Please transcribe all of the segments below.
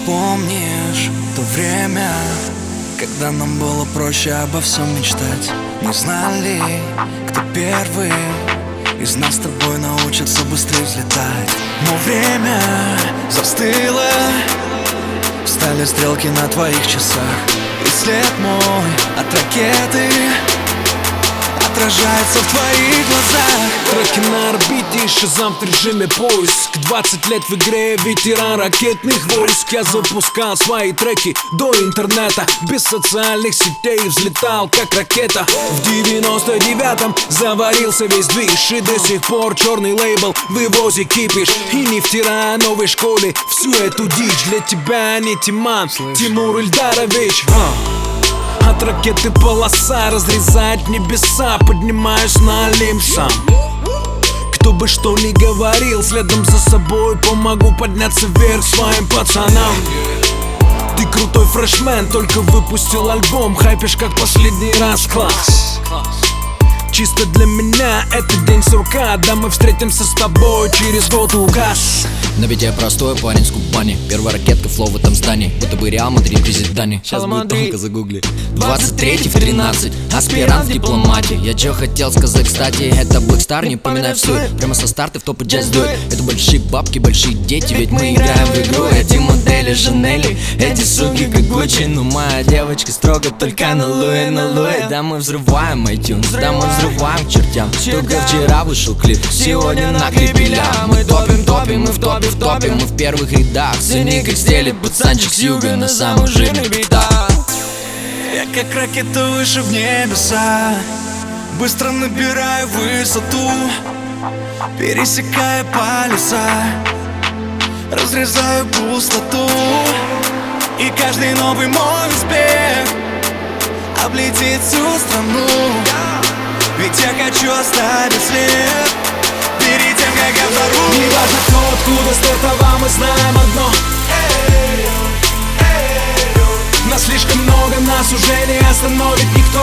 помнишь то время, когда нам было проще обо всем мечтать? Не знали, кто первый из нас с тобой научится быстрее взлетать. Но время застыло, встали стрелки на твоих часах, и след мой от ракеты отражается в твоих глазах. Треки на орбите, Шазам в режиме поиск. 20 лет в игре, ветеран ракетных войск. Я запускал свои треки до интернета, без социальных сетей взлетал как ракета. В 99-м заварился весь движ, и до сих пор черный лейбл вывозит кипиш. И не втирая новой школе всю эту дичь. Для тебя не Тиман, Тимур Ильдарович. От ракеты полоса разрезает небеса, поднимаюсь на Олимп сам. Кто бы что ни говорил, следом за собой помогу подняться вверх своим пацанам. Ты крутой фрешмен, только выпустил альбом, хайпишь как последний раз, класс. Чисто для меня это день сурка, да мы встретимся с тобой через год, указ. Но ведь я простой парень с Кубани. Первая ракетка, флоу в этом здании, будто бы Реал Мадрид при Зидане. Сейчас будет тонко, загугли. 23 в 13, аспирант в дипломате. Я чё хотел сказать, кстати, это Blackstar, не поминай в суе. Прямо со старта в топ и джаз дует. Это большие бабки, большие дети, ведь мы играем в игру. Эти модели Жанели, эти суки как Гуччи. Но моя девочка строго только на Луи, на Луи. Да мы взрываем iTunes, да мы взрываем к чертям. Только вчера вышел клип, сегодня на клипе ля. Мы топим, топим, мы в топе, мы в первых рядах. Цени как стелит пацанчик с юга на самых жирных битах. Я как ракета выше в небеса, быстро набираю высоту, пересекая полюса, разрезаю пустоту. И каждый новый мой успех облетит всю страну, ведь я хочу оставить след перед тем, как я взорву. Не важно кто, откуда стартовал, мы знаем одно: нас слишком много, нас уже не остановит никто.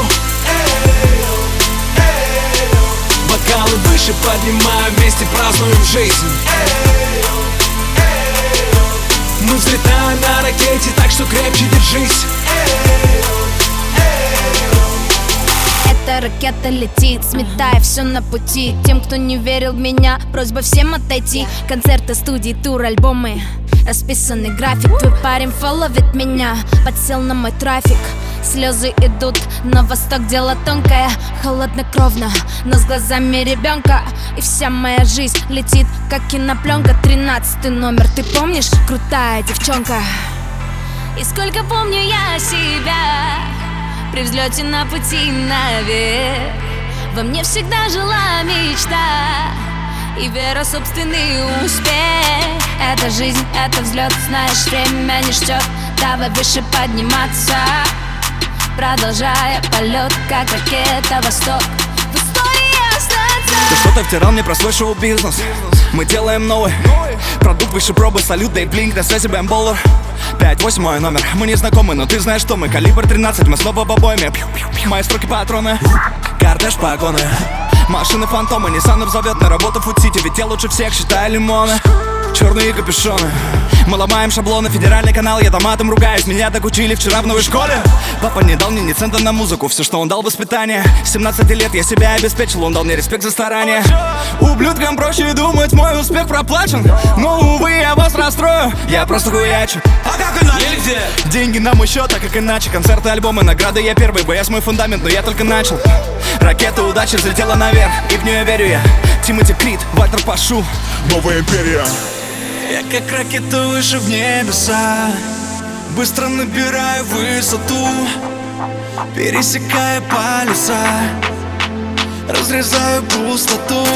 Бокалы выше поднимаем, вместе празднуем жизнь. Мы взлетаем на ракете, так что крепче держись. Эта ракета летит, сметая все на пути. Тем, кто не верил в меня, просьба всем отойти. Концерты, студии, тур, альбомы, расписанный график. Твой парень фолловит меня, подсел на мой трафик. Слезы идут на восток, дело тонкое, холоднокровно, но с глазами ребенка. И вся моя жизнь летит, как кинопленка. 13-й номер, ты помнишь? Крутая девчонка. И сколько помню я себя при взлете на пути наверх. Во мне всегда жила мечта и вера в собственный успех. Это жизнь, это взлет, знаешь, время не ждет. Давай выше подниматься, продолжая полет, как ракета восток. В истории остаться. Ты что-то втирал мне про свой шоу-бизнес. Мы делаем новый продукт выше пробы, салют, дай блинк, на связи бэмболлер. 5-8 мой номер, мы не знакомы, но ты знаешь, что мы. Калибр 13, мы снова в обойме. Мои строки патроны, кортеж погоны, машины фантомы, Ниссаны взовет на работу Фуд-Сити, ведь я лучше всех считаю лимоны. Черные капюшоны, мы ломаем шаблоны, федеральный канал, я томатом ругаюсь. Меня так учили вчера в новой школе. Папа не дал мне ни цента на музыку, все, что он дал, воспитание. С 17 лет я себя обеспечил, он дал мне респект за старание. Ублюдкам проще думать, мой успех проплачен, но, увы, я вас расстрою, я просто хуячу. А как иначе? Деньги на мой счет, а как иначе? Концерты, альбомы, награды, я первый, БС мой фундамент, но я только начал. Ракета удачи взлетела наверх, и в нее верю я. Тимоти Крид, Вальтер Пашу, новая империя. Я как ракета выше в небеса, быстро набираю высоту, пересекая полюса, разрезаю пустоту.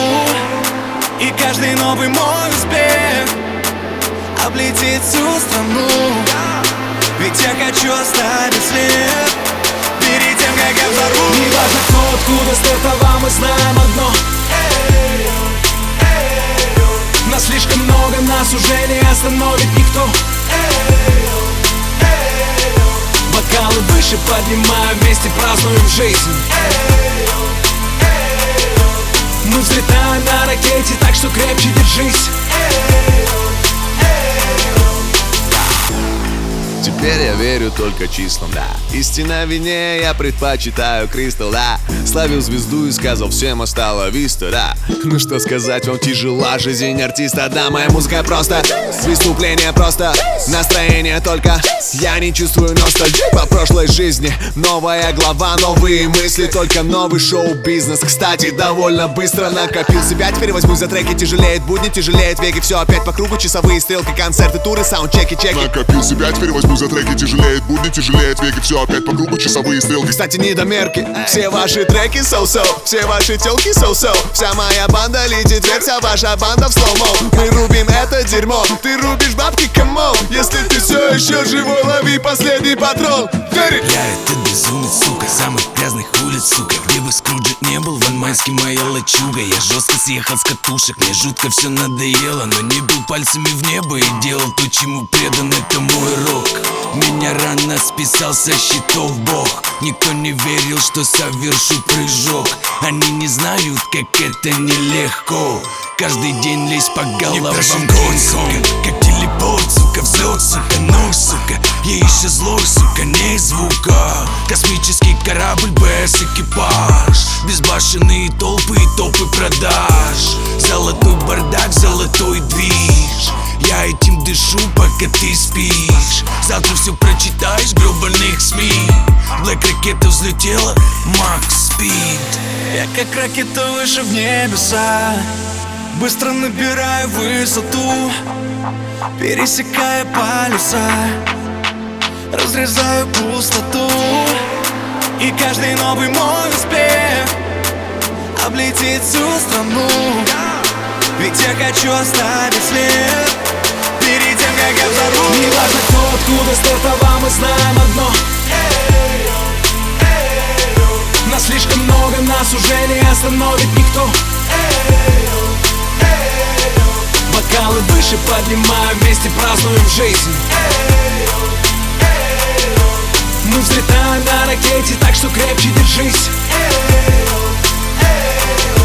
И каждый новый мой успех облетит всю страну, ведь я хочу оставить след перед тем, как я взорву. Не важно кто, откуда стартовал, мы знаем одно: нас слишком много, нас уже не остановит никто. Бокалы выше поднимаем, вместе празднуем жизнь. Мы взлетаем на ракете, так что крепче держись. Теперь я верю только числам, да. Истина вине, я предпочитаю кристалл, да. Славил звезду и сказал всем осталось виста, да. Ну что сказать, вам тяжела жизнь артиста, да. Моя музыка просто выступление, просто настроение только. Я не чувствую ностальгии по прошлой жизни. Новая глава, новые мысли, только новый шоу-бизнес. Кстати, довольно быстро накопил себя. Теперь возьмусь за треки, тяжелеет будни, тяжелеет веки. Все опять по кругу, часовые стрелки, концерты, туры, саундчеки, чеки. Накопил себя, теперь возьму за треки, тяжелеет будни, тяжелеет веки. Все опять по кругу, часовые стрелки. Кстати, недомерки, все ваши треки so-so, все ваши телки so-so. Вся моя банда летит вверх, вся ваша банда в слоумо. Мы рубим это дерьмо, ты рубишь бабки, камон. Если ты все еще живой, лови последний патрон. Я это безумец, сука, самых грязных улиц, сука. Где бы Скруджи не был, Ван Майский моя лачуга. Я жестко съехал с катушек, мне жутко все надоело. Но не бил пальцами в небо и делал то, чему предан, это мой рок. Меня рано списал со счетов Бог. Никто не верил, что совершу прыжок. Они не знают, как это нелегко. Каждый день лезь по головам коньком. Как телепорт, сука, взлет, сука, ноль, сука. Я еще злой, сука, не звука. Космический корабль без экипаж. Безбашенные толпы и топы продаж. Золотой бардак, золотой движ. Я этим дышу, пока ты спишь. Завтра все прочитаешь в гробаных СМИ. Блэк ракета взлетела, Макс спит. Я как ракета выше в небеса, быстро набираю высоту, пересекая полюса, разрезаю пустоту. И каждый новый мой успех облетит всю страну. Ведь я хочу оставить след перед тем, как я взорву. Не важно кто, откуда стартовал, мы знаем одно: нас слишком много, нас уже не остановит никто. Бокалы выше поднимаем, вместе празднуем жизнь. Мы взлетаем на ракете, так что крепче держись.